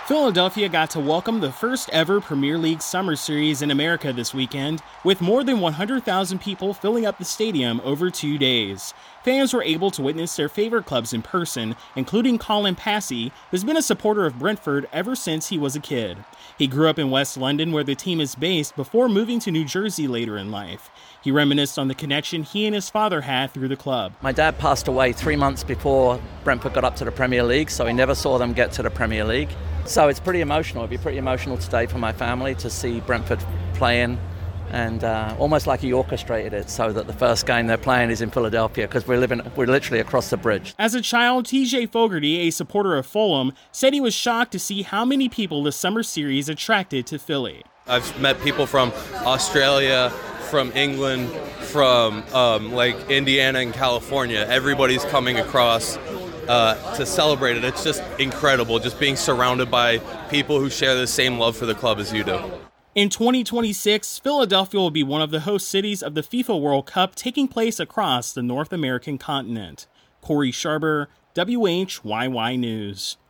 Philadelphia got to welcome the first ever Premier League Summer Series in America this weekend, with more than 100,000 people filling up the stadium over 2 days. Fans were able to witness their favorite clubs in person, including Colin Passy, who's been a supporter of Brentford ever since he was a kid. He grew up in West London, where the team is based, before moving to New Jersey later in life. He reminisced on the connection he and his father had through the club. My dad passed away 3 months before Brentford got up to the Premier League, so he never saw them get to the Premier League. So it's pretty emotional. It'd be pretty emotional today for my family to see Brentford playing, and almost like he orchestrated it so that the first game they're playing is in Philadelphia, because we're literally across the bridge. As a child, TJ Fogarty, a supporter of Fulham, said he was shocked to see how many people the summer series attracted to Philly. I've met people from Australia, from England, from like Indiana and California. Everybody's coming across to celebrate it. It's just incredible, just being surrounded by people who share the same love for the club as you do. In 2026, Philadelphia will be one of the host cities of the FIFA World Cup taking place across the North American continent. Corey Sharber, WHYY News.